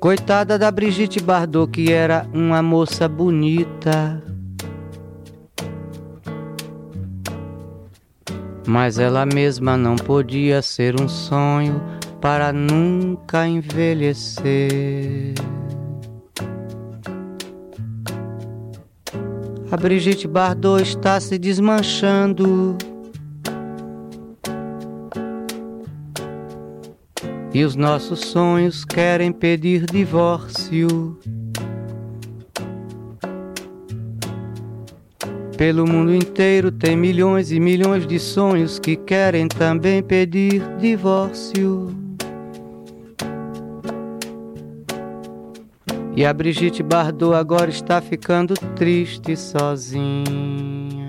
Coitada da Brigitte Bardot, que era uma moça bonita, mas ela mesma não podia ser um sonho para nunca envelhecer. A Brigitte Bardot está se desmanchando e os nossos sonhos querem pedir divórcio. Pelo mundo inteiro tem milhões e milhões de sonhos que querem também pedir divórcio. E a Brigitte Bardot agora está ficando triste sozinha.